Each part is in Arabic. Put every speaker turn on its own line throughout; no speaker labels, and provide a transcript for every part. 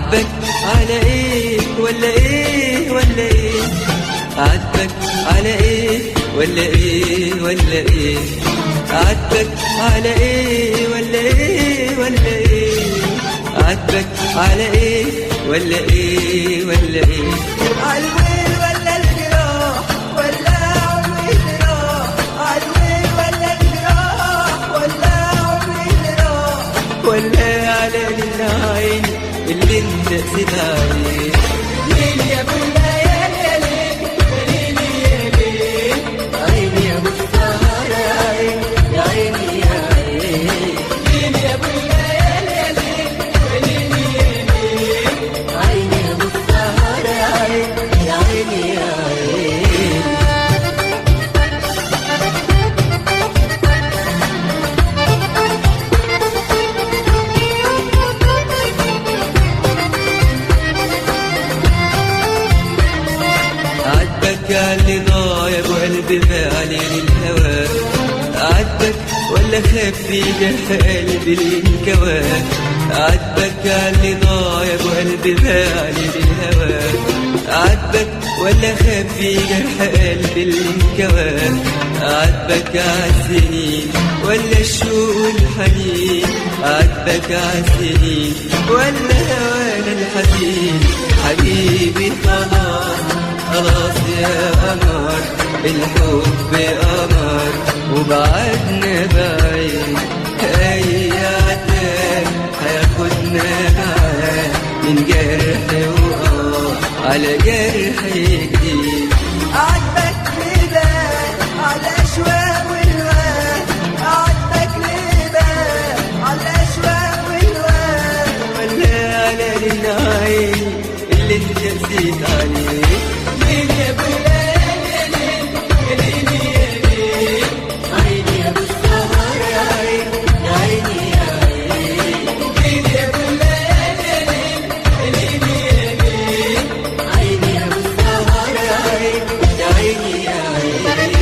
عاتبك على ايه ولا ايه ولا ايه؟ عاتبك على ايه ولا ايه ولا ايه؟ عاتبك على ايه ولا ايه ولا ايه؟ عاتبك على ايه ولا ايه ولا ايه؟
عالويل ولا الجراح ولا عمري جراح؟ عالويل ولا الجراح ولا عمري جراح؟
ولا على العين اللي انت قسيت عليه؟
ليل يا ابو الليالي يا ليل، يا ليل يا ليل،
عيني يا ابو السهر يا عين يا عيني يا عين.
ليل يا ابو الليالي يا ليل، يا ليل يا ليل،
عيني يا ابو السهر يا عين يا عيني يا عين. عاتبك على ضايع وقلبي فعلي للهوى؟ عاتبك ولا خفي جرح قلبي الانكوى؟ عاتبك على ضايع وقلبي فعلي للهوى؟ عاتبك ولا خفي جرح قلبي الانكوى؟ عاتبك عالسنين ولا الشوق والحنين؟ عاتبك عالسنين ولا هوانا الحزين؟ حبيبي خلاص خلاص يا قمر، الحب قمر وبعدنا بعيد. اي عتاب هياخدنا معاه من جرح على جرح جديد.
عاتبك لبان على اشواق والوان، عاتبك لبان على اشواق والوان،
ولا على العين اللي انت قسيت عليه؟
ليل يا ابو الليالي يا ليل، يا ليل يا ليل،
عيني يا ابو السهر يا عين يا عيني يا عين.
ليل يا ابو الليالي يا ليل، يا ليل يا ليل،
عيني يا ابو السهر يا عين يا عيني يا عين.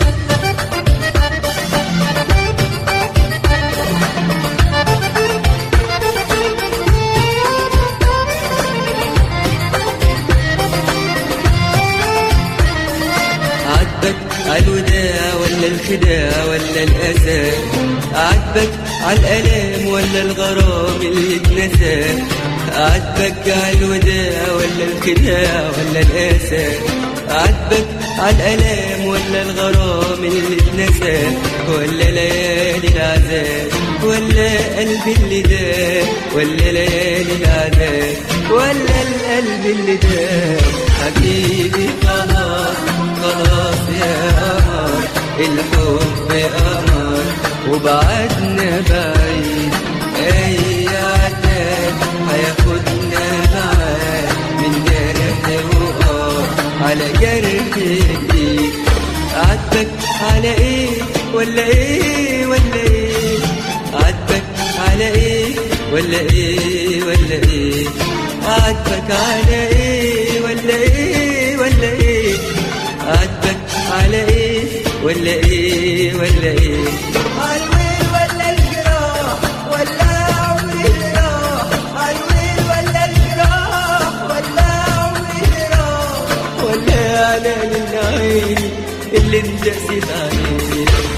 عاتبك عالوداع ولا الخداع ولا الأسى؟ عاتبك عالألام ولا الغرام اللي اتنسى؟ عاتبك عالوداع ولا الخداع ولا الأسى؟ عاتبك عالألام ولا الغرام اللي اتنسى؟ ولا ليالي العذاب ولا قلبي اللي داب؟ ولا ليالي العذاب ولا القلب اللي داب؟ حبيبي خلاص خلاص يا قمر، الحب قمر وبعدنا بعيد. اي عتاب هياخدنا معاه من جرح على جرح جديد. عاتبك على ايه ولا ايه ولا ايه؟ عاتبك على ايه ولا ايه ولا ايه؟ عاتبك على ايه ولا ايه ولا ايه؟ عاتبك على ايه ولا ايه ولا ايه؟
عالويل ولا الجراح ولا عمري جراح؟ عالويل ولا الجراح ولا عمري جراح؟
ولا على العين اللي انت قسيت عليه؟